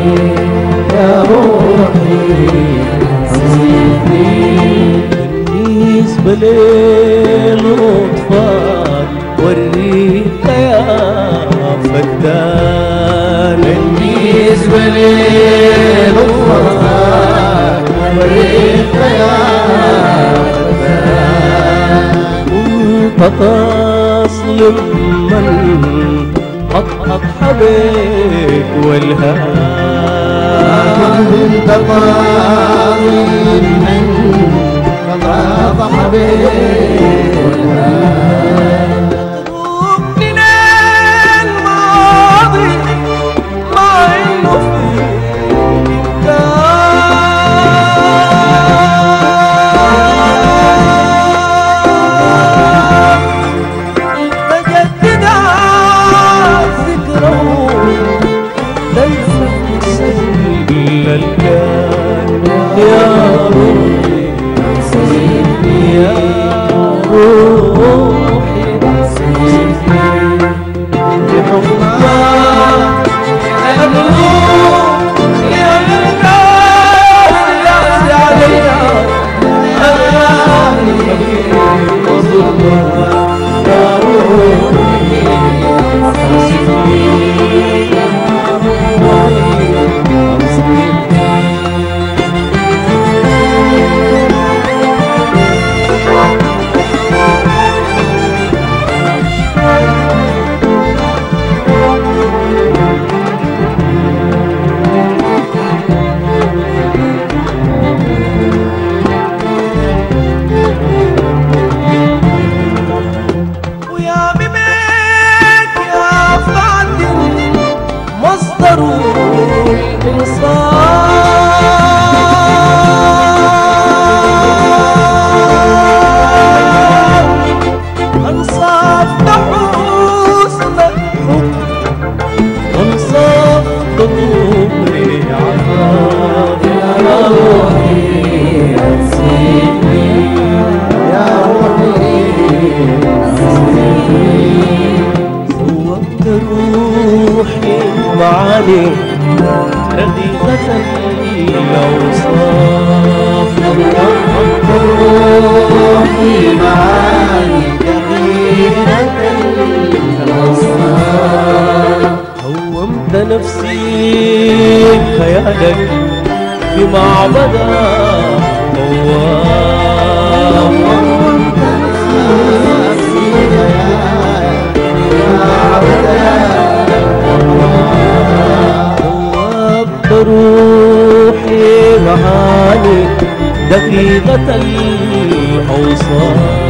يا روحي نصيبي. بالنسبة للطفال وريك يا فتان، بالنسبة للطفال وريك يا فتان. كنت تصلم من أضحى بك والهام، كنت طالب من فضاضح بك والهام. تتركني للماضي مع إنه في تجدد ذكره تنسى سجل الكان. يا روحي نصيبي، يا روحي نصيبي. بحبك أبلغ يا الناس الناس علينا أغاني وظلمها. يا روحي نصيبي، يا روحي نصيبي. ويا بيك يا فاتن مصدر الإنصاف. أنصاف حسن الحب وانصاف ضموري عذاب. يا روحي نصيبي، يا روحي نصيبي. زودت روحي معاني رقيقة الأوصاف. زودت روحي معاني دقيقة الأوصاف. هومت نفسي بخيالك في معبدك طواف. هومت نفسي بخيالك في معبدك ذوبت روحي معاني دقيقة الأوصاف.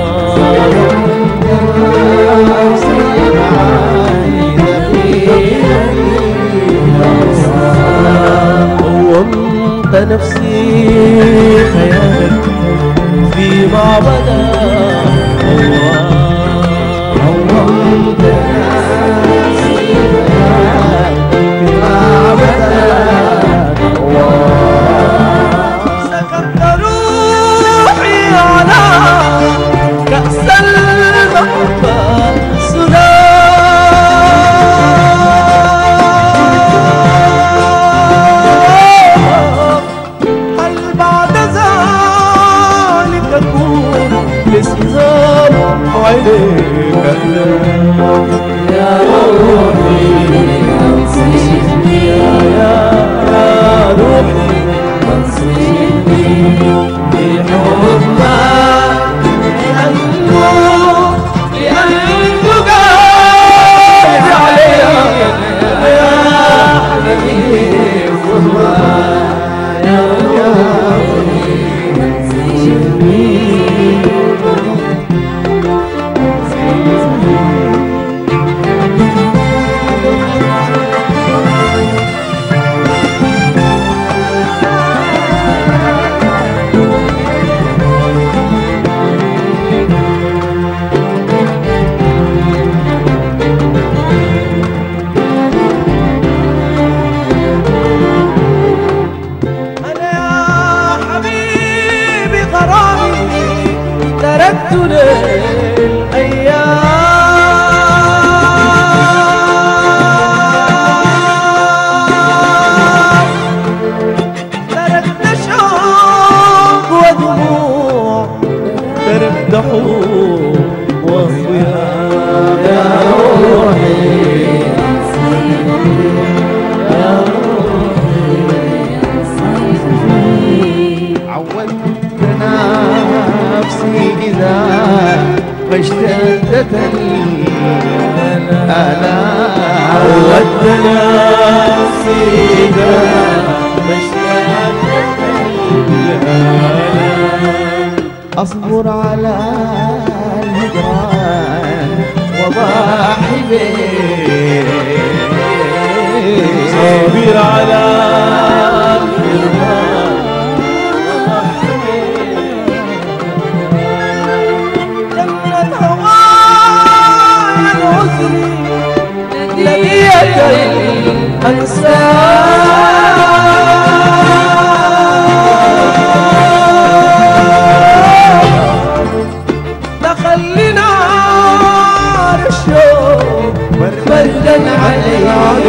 قومت نفسي خيالك في معبدك طواف. قومت نفسي خيالك في معبدك طواف. سكبت روحي على كأس المحبة سلام. هل بعد ذلك أكون ألا عودت نفسي أصبر على الهجران وضاحي به صابر على الحرمان جنة هواي العسر لديك خلي نار الشوق بردا علي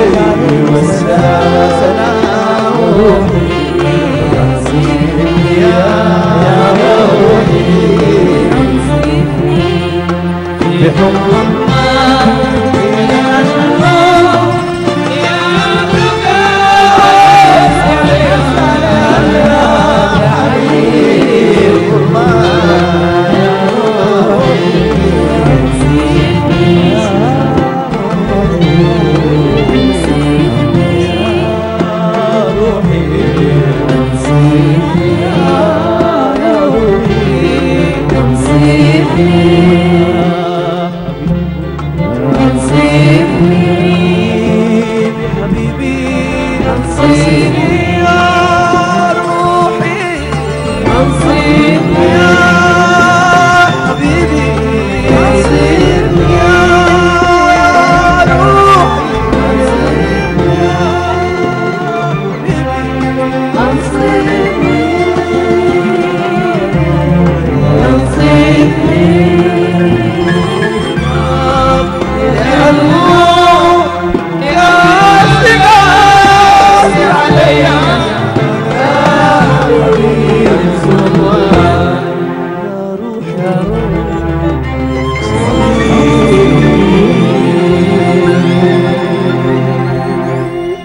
سلام روحي يا روحي بحب حبيبي